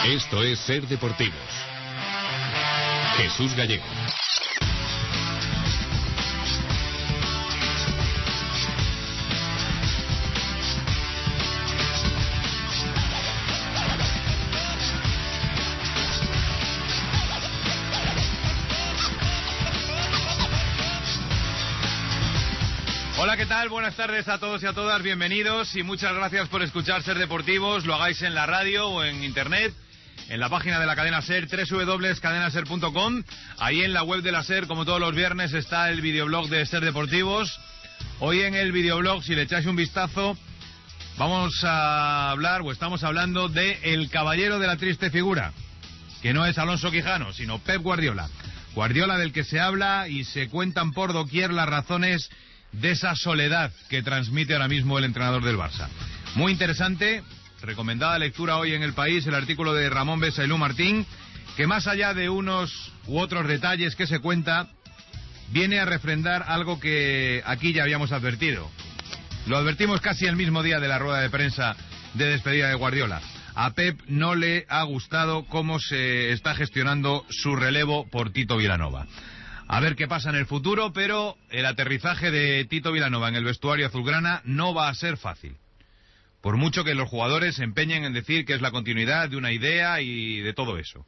Esto es Ser Deportivos. Jesús Gallego. Hola, ¿qué tal? Buenas tardes a todos y a todas, bienvenidos y muchas gracias por escuchar Ser Deportivos, lo hagáis en la radio o en internet, en la página de la cadena SER, www.cadenaser.com, ahí en la web de la SER, como todos los viernes, está el videoblog de Ser Deportivos. Hoy en el videoblog, si le echáis un vistazo, vamos a hablar, o estamos hablando, de el caballero de la triste figura, que no es Alonso Quijano, sino Pep Guardiola. Guardiola, del que se habla y se cuentan por doquier las razones de esa soledad que transmite ahora mismo el entrenador del Barça. Muy interesante, recomendada lectura hoy en El País, el artículo de Ramón Besailú Martín, que más allá de unos u otros detalles que se cuenta, viene a refrendar algo que aquí ya habíamos advertido. Lo advertimos casi el mismo día de la rueda de prensa de despedida de Guardiola. A Pep no le ha gustado cómo se está gestionando su relevo por Tito Vilanova. A ver qué pasa en el futuro, pero el aterrizaje de Tito Vilanova en el vestuario azulgrana no va a ser fácil. Por mucho que los jugadores se empeñen en decir que es la continuidad de una idea y de todo eso.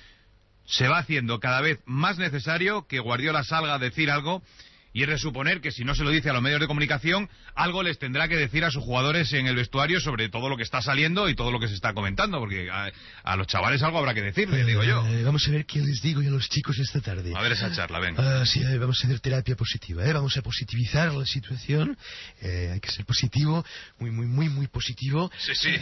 Se va haciendo cada vez más necesario que Guardiola salga a decir algo, y es de suponer que si no se lo dice a los medios de comunicación, algo les tendrá que decir a sus jugadores en el vestuario sobre todo lo que está saliendo y todo lo que se está comentando, porque a los chavales algo habrá que decirle, digo yo. Vamos a ver qué les digo yo a los chicos esta tarde. A ver esa charla, venga. Sí, vamos a hacer terapia positiva, vamos a positivizar la situación, hay que ser positivo, muy positivo. Sí.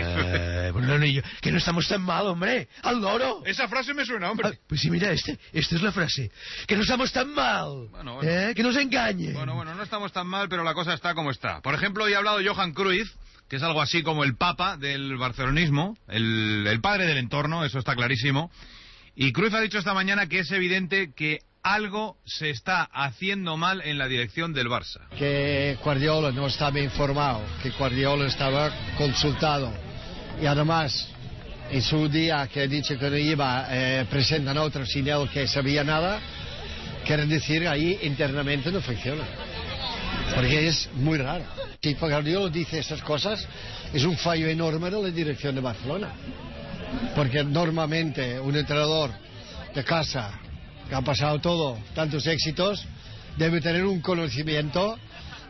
Bueno, que no estamos tan mal, hombre, al loro. Esa frase me suena, hombre. Pues sí, mira, esta es la frase, que no estamos tan mal. Bueno. Que nos engañen. Bueno, no estamos tan mal, pero la cosa está como está. Por ejemplo, hoy ha hablado Johan Cruyff, que es algo así como el papa del barcelonismo, el padre del entorno, eso está clarísimo. Y Cruyff ha dicho esta mañana que es evidente que algo se está haciendo mal en la dirección del Barça. Que Guardiola no estaba informado, que Guardiola estaba consultado. Y además, en su día que ha dicho que no iba, presentan a otro sin él que sabía nada. Quiere decir, ahí internamente no funciona. Porque es muy raro. Si Guardiola dice estas cosas, es un fallo enorme de la dirección de Barcelona. Porque normalmente un entrenador de casa, que ha pasado todo, tantos éxitos, debe tener un conocimiento,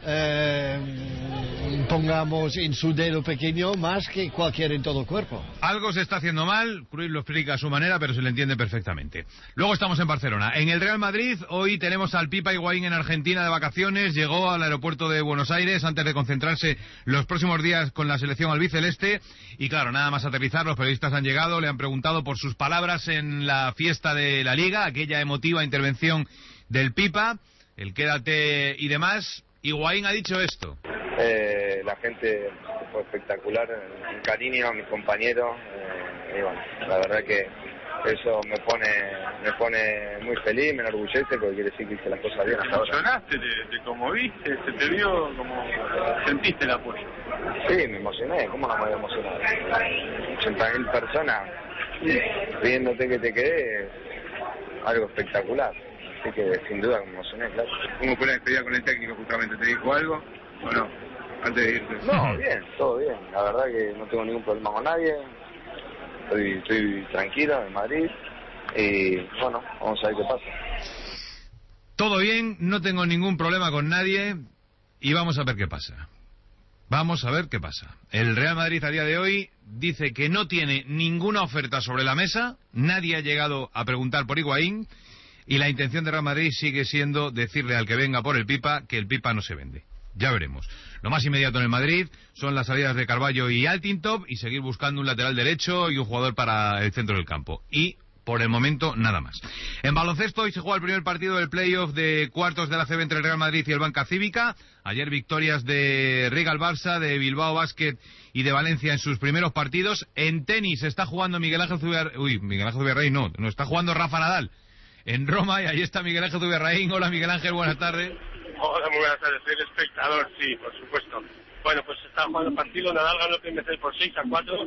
pongamos en su dedo pequeño, más que cualquiera en todo el cuerpo. Algo se está haciendo mal, Cruyff lo explica a su manera, pero se le entiende perfectamente. Luego estamos en Barcelona. En el Real Madrid, hoy tenemos al Pipa Higuaín en Argentina de vacaciones, llegó al aeropuerto de Buenos Aires antes de concentrarse los próximos días con la selección albiceleste, y claro, nada más aterrizar, los periodistas han llegado, le han preguntado por sus palabras en la fiesta de la Liga, aquella emotiva intervención del Pipa, el quédate y demás. Higuaín ha dicho esto. La gente fue espectacular, un cariño a mis compañeros, y bueno, la verdad que eso me pone muy feliz, me enorgullece porque quiere decir que hice las cosas bien hasta ahora. ¿Te emocionaste de cómo viste? ¿Se te vio como sentiste el apoyo? Sí, me emocioné, ¿cómo no me voy a emocionar? 80.000 personas pidiéndote que te quede, algo espectacular. Así que sin duda me emocioné, claro. ¿Cómo fue la despedida con el técnico justamente? ¿Te dijo algo o no? Antes de irte. No, bien, todo bien. La verdad que no tengo ningún problema con nadie. Estoy tranquilo en Madrid. Y bueno, vamos a ver qué pasa. Todo bien, no tengo ningún problema con nadie y vamos a ver qué pasa. Vamos a ver qué pasa. El Real Madrid a día de hoy dice que no tiene ninguna oferta sobre la mesa. Nadie ha llegado a preguntar por Higuaín. Y la intención de Real Madrid sigue siendo decirle al que venga por el Pipa que el Pipa no se vende. Ya veremos. Lo más inmediato en el Madrid son las salidas de Carvalho y Altintop y seguir buscando un lateral derecho y un jugador para el centro del campo. Y por el momento nada más. En baloncesto hoy se juega el primer partido del playoff de cuartos de la CB entre el Real Madrid y el Banca Cívica. Ayer victorias de Riga al Barça, de Bilbao Basket y de Valencia en sus primeros partidos. En tenis está jugando Miguel Ángel Zubiarrey no, está jugando Rafa Nadal en Roma, y ahí está Miguel Ángel Zubiarraín. Hola Miguel Ángel, buenas tardes. Hola, muy buenas tardes, soy el espectador, sí, por supuesto. Bueno, pues está jugando el partido, Nadal ganó el primer set por 6-4,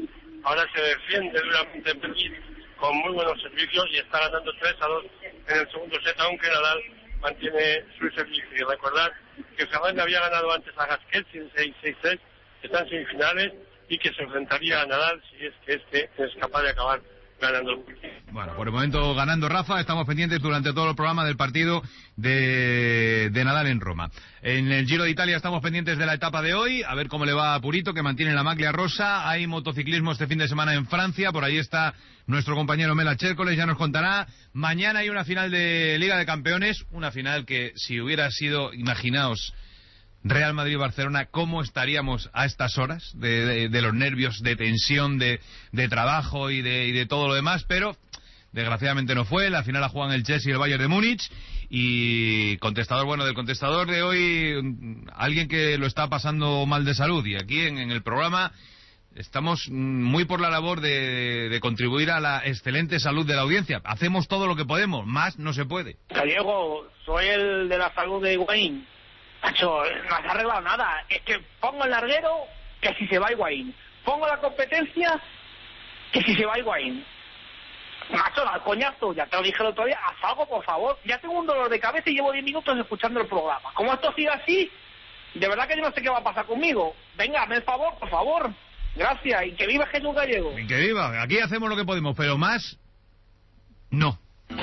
ahora se defiende duramente en Berlín con muy buenos servicios y está ganando 3-2 en el segundo set, aunque Nadal mantiene su servicio. Y recordar que Fernández había ganado antes a Gasquet en 6-6-3, está en semifinales y que se enfrentaría a Nadal si es que este es capaz de acabar ganando el partido. Bueno, por el momento ganando Rafa, estamos pendientes durante todo el programa del partido de Nadal en Roma. En el Giro de Italia estamos pendientes de la etapa de hoy, a ver cómo le va a Purito, que mantiene la maglia rosa. Hay motociclismo este fin de semana en Francia, por ahí está nuestro compañero Mela Chércoles, ya nos contará. Mañana hay una final de Liga de Campeones, una final que si hubiera sido, imaginaos, Real Madrid-Barcelona, ¿cómo estaríamos a estas horas de los nervios, de tensión, de trabajo y de todo lo demás? Pero desgraciadamente no fue. La final la juegan el Chelsea y el Bayern de Múnich. Y contestador, bueno, del contestador de hoy, alguien que lo está pasando mal de salud. Y aquí en el programa estamos muy por la labor de contribuir a la excelente salud de la audiencia. Hacemos todo lo que podemos, más no se puede. Gallego, soy el de la salud de Higuaín. Macho, no has arreglado nada. Es que pongo el larguero, que si se va Higuaín. Pongo la competencia, que si se va Higuaín. Macho, al coñazo, ya te lo dije el otro día, haz algo, por favor. Ya tengo un dolor de cabeza y llevo 10 minutos escuchando el programa. Como esto sigue así, de verdad que yo no sé qué va a pasar conmigo. Venga, hazme el favor, por favor. Gracias, y que viva Jesús Gallego. Que viva, aquí hacemos lo que podemos, pero más, no.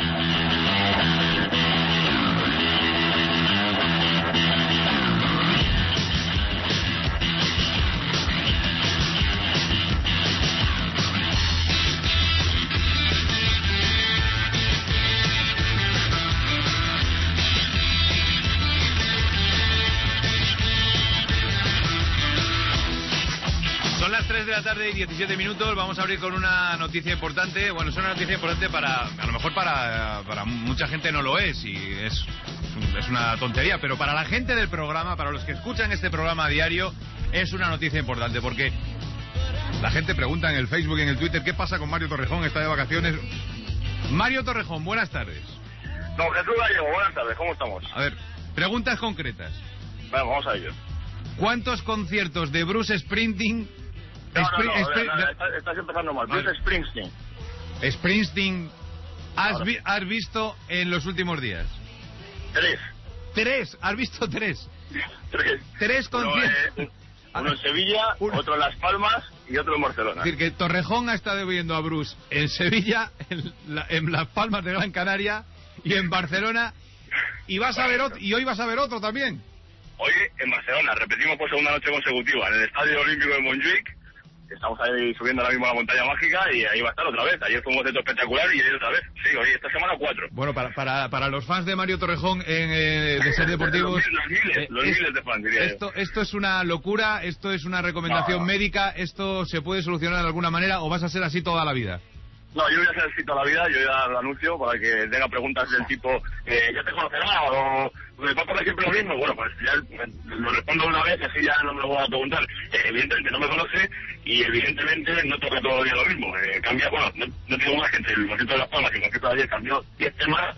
Son las 3 de la tarde y 17 minutos. Vamos a abrir con una noticia importante. Bueno, es una noticia importante a lo mejor para mucha gente no lo es y es una tontería, pero para la gente del programa, para los que escuchan este programa a diario, es una noticia importante porque la gente pregunta en el Facebook y en el Twitter ¿qué pasa con Mario Torrejón? Está de vacaciones. Mario Torrejón, buenas tardes. Don Jesús Gallego, buenas tardes, ¿cómo estamos? A ver, preguntas concretas. Bueno, vamos a ello. ¿Cuántos conciertos de Bruce Springsteen... Estás empezando mal. Bruce Springsteen. Springsteen has visto en los últimos días? 3. ¿3? ¿Has visto 3? 3. 3 conciertos. Uno en Sevilla, otro en Las Palmas y otro en Barcelona. Es decir, que Torrejón ha estado viendo a Bruce en Sevilla, en Las Palmas de Gran Canaria y en Barcelona. Y hoy vas a ver otro también. Hoy en Barcelona, repetimos por segunda noche consecutiva, en el Estadio Olímpico de Montjuic. Estamos ahí subiendo ahora mismo a la montaña mágica y ahí va a estar otra vez. Ayer fue un concepto espectacular y hoy otra vez. Sí, hoy esta semana 4. Bueno, para los fans de Mario Torrejón de Ser Deportivos... los miles de fans, diría yo. Esto es una locura, esto es una recomendación médica, esto se puede solucionar de alguna manera o vas a ser así toda la vida. No, yo voy a ser así toda la vida, yo ya lo anuncio para que tenga preguntas del tipo, ¿ya te conocerá? O ¿me va a poner siempre lo mismo? Bueno, pues ya lo respondo una vez, así ya no me lo voy a preguntar. Evidentemente no me conoce y evidentemente no toca todo el día lo mismo. Cambia, bueno, no tengo más gente, el concierto de Las Palmas, el concierto de ayer cambió 10 temas.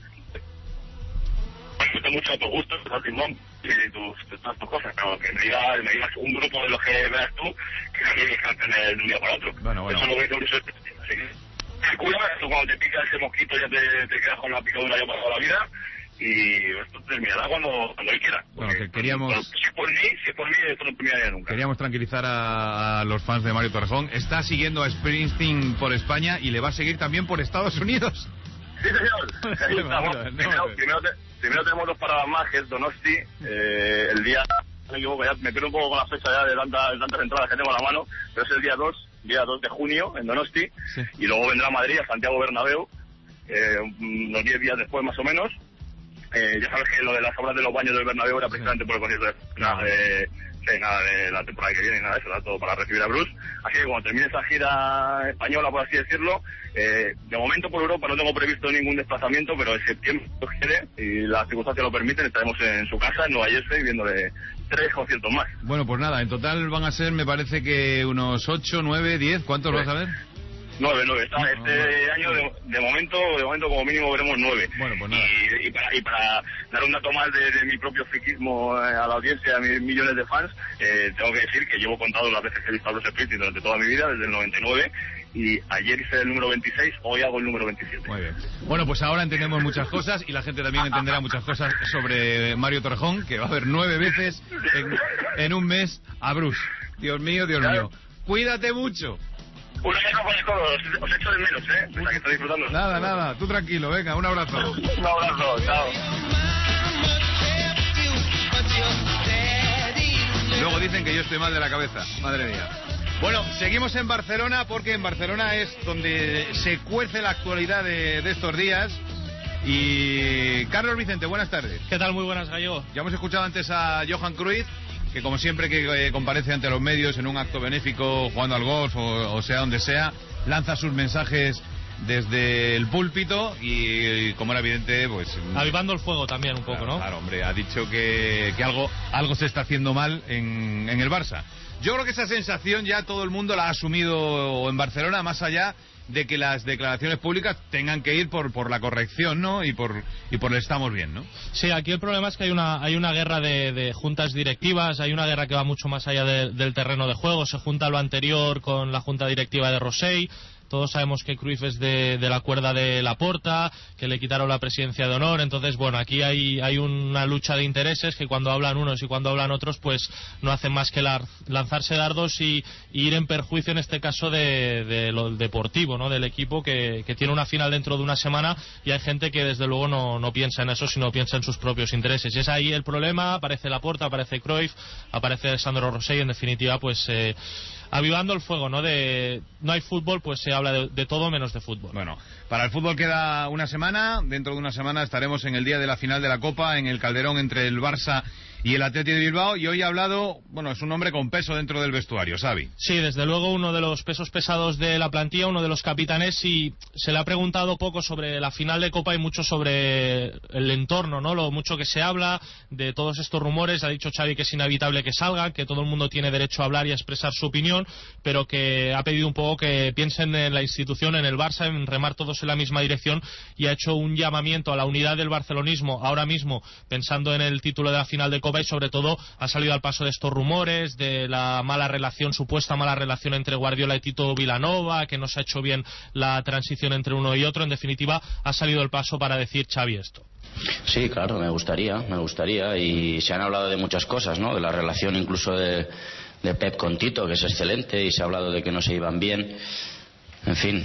Me gusta mucho a tu gusto, tu timón y todas tus cosas, pero que me digas un grupo de los que veas tú, que canten de un día para otro. Bueno. Eso es lo que hizo así que... Cuando te pica ese mosquito ya te quedas con la picadura ya para toda la vida y esto terminará cuando él quiera. Bueno, que queríamos... Si por mí esto no terminaría nunca. Queríamos tranquilizar a los fans de Mario Torrejón. Está siguiendo a Springsteen por España y le va a seguir también por Estados Unidos. Sí, señor. Ahí estamos. Primero tenemos 2 paradas más, que es Donosti. El día... No me equivoco, ya me pierdo un poco con la fecha ya de tantas entradas que tengo a la mano, pero es el día 2 de junio en Donosti, sí. Y luego vendrá a Madrid, a Santiago Bernabéu, unos 10 días después más o menos. Ya sabes que lo de las obras de los baños del Bernabéu era precisamente por el concierto nada de la temporada que viene, nada de eso, era todo para recibir a Bruce. Así que cuando termine esa gira española, por así decirlo, de momento por Europa no tengo previsto ningún desplazamiento, pero en septiembre, si quiere, y las circunstancias lo permiten, estaremos en su casa, en Nueva Jersey, viéndole 3 conciertos más. Bueno, pues nada, en total van a ser, me parece que unos 8, 9, 10, ¿cuántos vas a ver? 9. Este año de momento como mínimo veremos 9. Bueno, pues nada. Y para dar un dato más de mi propio friquismo a la audiencia, a mis millones de fans, tengo que decir que llevo contado las veces que he visto a Bruce Springsteen durante toda mi vida, desde el 99, y ayer hice el número 26, hoy hago el número 27. Muy bien. Bueno, pues ahora entendemos muchas cosas y la gente también entenderá muchas cosas sobre Mario Torrejón, que va a ver 9 veces en un mes a Bruce. Dios mío, Dios mío. Cuídate mucho. Un abrazo con todos, os echo de menos, Pensaba que estáis disfrutando. Nada, tú tranquilo, venga, un abrazo. Un abrazo, chao. Luego dicen que yo estoy mal de la cabeza, madre mía. Bueno, seguimos en Barcelona porque en Barcelona es donde se cuece la actualidad de estos días. Y Carlos Vicente, buenas tardes. ¿Qué tal? Muy buenas, Gallego. Ya hemos escuchado antes a Johan Cruyff, que como siempre que comparece ante los medios en un acto benéfico, jugando al golf o sea donde sea, lanza sus mensajes desde el púlpito y como era evidente, pues... Avivando el fuego también un poco, claro, ¿no? Claro, hombre, ha dicho que algo se está haciendo mal en el Barça. Yo creo que esa sensación ya todo el mundo la ha asumido en Barcelona, más allá de que las declaraciones públicas tengan que ir por la corrección, ¿no? Y por el estamos bien, ¿no? Sí, aquí el problema es que hay una guerra de juntas directivas, hay una guerra que va mucho más allá del terreno de juego. Se junta lo anterior con la junta directiva de Rosell. Todos sabemos que Cruyff es de la cuerda de Laporta, que le quitaron la presidencia de honor. Entonces, bueno, aquí hay una lucha de intereses que cuando hablan unos y cuando hablan otros, pues no hacen más que lanzarse dardos y ir en perjuicio, en este caso, de lo deportivo, ¿no? Del equipo que tiene una final dentro de una semana y hay gente que desde luego no piensa en eso, sino piensa en sus propios intereses. Y es ahí el problema. Aparece Laporta, aparece Cruyff, aparece Sandro Rosell y en definitiva, pues... avivando el fuego, ¿no? No hay fútbol, pues se habla de todo menos de fútbol. Bueno, para el fútbol queda una semana. Dentro de una semana estaremos en el día de la final de la Copa, en el Calderón entre el Barça y el Athletic de Bilbao. Y hoy ha hablado, bueno, es un hombre con peso dentro del vestuario, Xavi. Sí, desde luego uno de los pesos pesados de la plantilla, uno de los capitanes, y se le ha preguntado poco sobre la final de Copa y mucho sobre el entorno, ¿no? Lo mucho que se habla de todos estos rumores. Ha dicho Xavi que es inevitable que salgan, que todo el mundo tiene derecho a hablar y a expresar su opinión, pero que ha pedido un poco que piensen en la institución, en el Barça, en remar todos en la misma dirección, y ha hecho un llamamiento a la unidad del barcelonismo ahora mismo, pensando en el título de la final de Copa, y sobre todo ha salido al paso de estos rumores de la supuesta mala relación entre Guardiola y Tito Vilanova, que no se ha hecho bien la transición entre uno y otro. En definitiva, ha salido el paso para decir Xavi esto. Sí, claro, me gustaría, y se han hablado de muchas cosas, ¿no? De la relación incluso de Pep con Tito, que es excelente, y se ha hablado de que no se iban bien, en fin.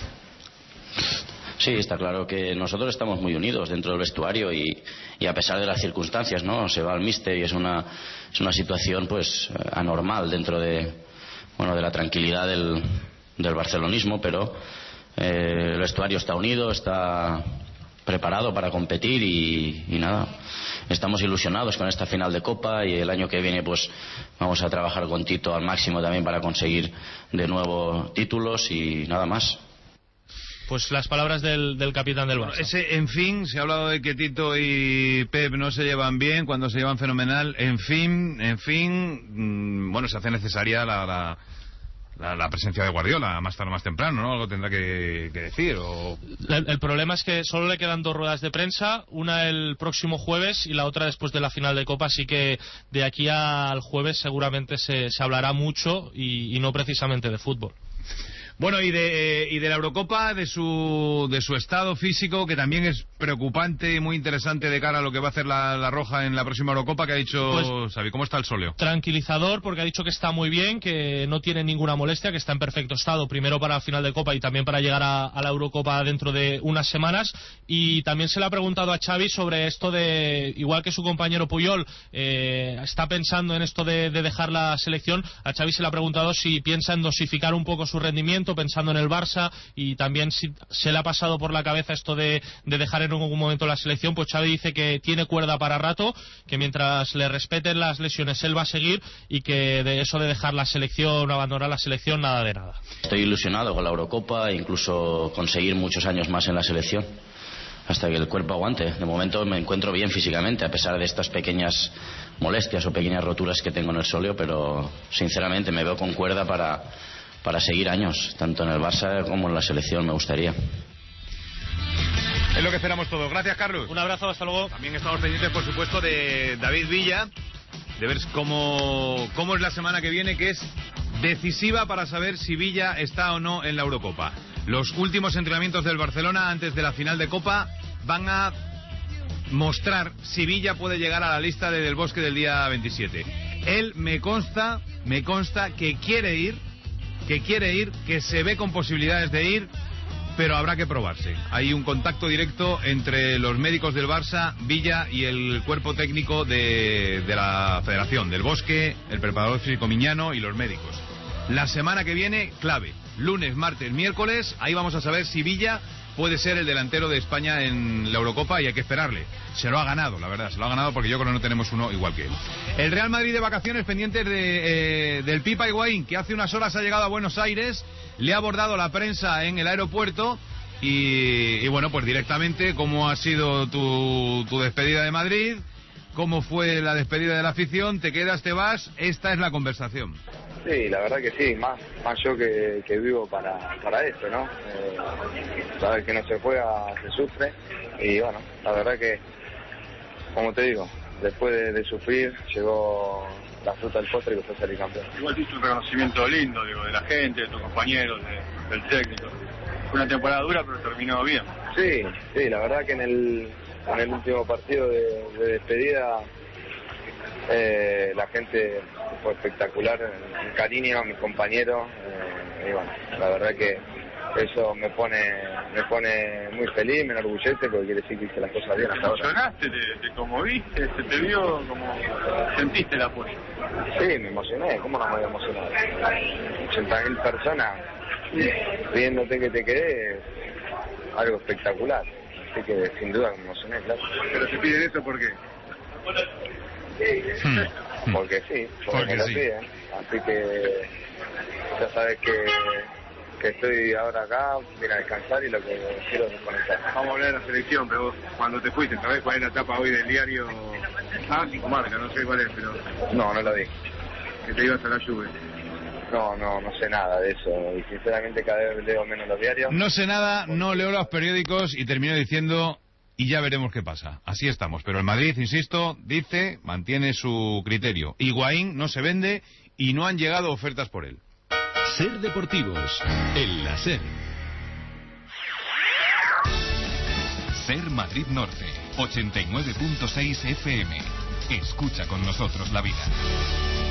Sí, está claro que nosotros estamos muy unidos dentro del vestuario y a pesar de las circunstancias, ¿no? Se va al míster y es una situación pues anormal dentro de la tranquilidad del barcelonismo, pero el vestuario está unido, está preparado para competir y nada, estamos ilusionados con esta final de Copa, y el año que viene pues vamos a trabajar con Tito al máximo también para conseguir de nuevo títulos y nada más. Pues las palabras del capitán del Barça. En fin, se ha hablado de que Tito y Pep no se llevan bien, cuando se llevan fenomenal. En fin, bueno, se hace necesaria la presencia de Guardiola, más tarde o más temprano, ¿no? Algo tendrá que decir. El problema es que solo le quedan 2 ruedas de prensa, una el próximo jueves y la otra después de la final de Copa, así que de aquí al jueves seguramente se hablará mucho y no precisamente de fútbol. Bueno, y de la Eurocopa, de su estado físico, que también es preocupante y muy interesante de cara a lo que va a hacer la Roja en la próxima Eurocopa, que ha dicho Xavi. ¿Cómo está el sóleo? Tranquilizador, porque ha dicho que está muy bien, que no tiene ninguna molestia, que está en perfecto estado, primero para la final de Copa y también para llegar a la Eurocopa dentro de unas semanas. Y también se le ha preguntado a Xavi sobre esto de, igual que su compañero Puyol está pensando en esto de dejar la selección, a Xavi se le ha preguntado si piensa en dosificar un poco su rendimiento, pensando en el Barça, y también si se le ha pasado por la cabeza esto de dejar en algún momento la selección. Pues Xavi dice que tiene cuerda para rato, que mientras le respeten las lesiones él va a seguir, y que de eso de dejar la selección, abandonar la selección, nada de nada. Estoy ilusionado con la Eurocopa e incluso conseguir muchos años más en la selección, hasta que el cuerpo aguante. De momento me encuentro bien físicamente, a pesar de estas pequeñas molestias o pequeñas roturas que tengo en el sóleo, pero sinceramente me veo con cuerda seguir años, tanto en el Barça como en la selección, me gustaría. Es lo que esperamos todos. Gracias, Carlos. Un abrazo, hasta luego. También estamos pendientes, por supuesto, de David Villa, de ver cómo es la semana que viene, que es decisiva para saber si Villa está o no en la Eurocopa. Los últimos entrenamientos del Barcelona antes de la final de Copa van a mostrar si Villa puede llegar a la lista de Del Bosque del día 27. Él me consta que quiere ir, que se ve con posibilidades de ir, pero habrá que probarse. Hay un contacto directo entre los médicos del Barça, Villa y el cuerpo técnico de la Federación, Del Bosque, el preparador físico Miñano y los médicos. La semana que viene, clave. Lunes, martes, miércoles, ahí vamos a saber si Villa puede ser el delantero de España en la Eurocopa, y hay que esperarle. Se lo ha ganado, la verdad, se lo ha ganado, porque yo creo que no tenemos uno igual que él. El Real Madrid de vacaciones, pendientes del Pipa Higuaín, que hace unas horas ha llegado a Buenos Aires, le ha abordado la prensa en el aeropuerto y bueno, pues directamente, ¿cómo ha sido tu despedida de Madrid? ¿Cómo fue la despedida de la afición? ¿Te quedas, te vas? Esta es la conversación. Sí, la verdad que sí, más yo que vivo para esto, ¿no? Sabes que no se juega, se sufre, y bueno, la verdad que, como te digo, después de sufrir llegó la fruta del postre, que fue salir campeón. Igual hizo un reconocimiento lindo, digo, de la gente, de tus compañeros, del técnico. Fue una temporada dura, pero terminó bien. Sí, la verdad que en el último partido de despedida la gente fue espectacular, un cariño a mis compañeros, y bueno, la verdad que eso me pone muy feliz, me enorgullece, porque quiere decir que hice las cosas bien hasta ahora. ¿Te emocionaste? ¿Te conmoviste? ¿Se te vio como sentiste el apoyo? Sí, me emocioné, ¿cómo no me voy a emocionar? 80.000 personas viéndote que te quedé, algo espectacular, así que sin duda me emocioné, claro. ¿Pero te piden eso por qué? Porque sí, porque me lo piden, así que ya sabes que estoy ahora acá, vine a descansar, y lo que quiero es desconectar. Vamos a hablar de la selección, pero vos, cuando te fuiste, ¿sabés cuál es la etapa hoy del diario? Marca, no sé cuál es, pero... No lo vi. Que te ibas a la Juve. No sé nada de eso, y sinceramente cada vez leo menos los diarios. No sé nada, no leo los periódicos, y termino diciendo... Y ya veremos qué pasa. Así estamos. Pero el Madrid, insisto, mantiene su criterio. Higuaín no se vende y no han llegado ofertas por él. Ser Deportivos, en la SER. SER Madrid Norte, 89.6 FM. Escucha con nosotros la vida.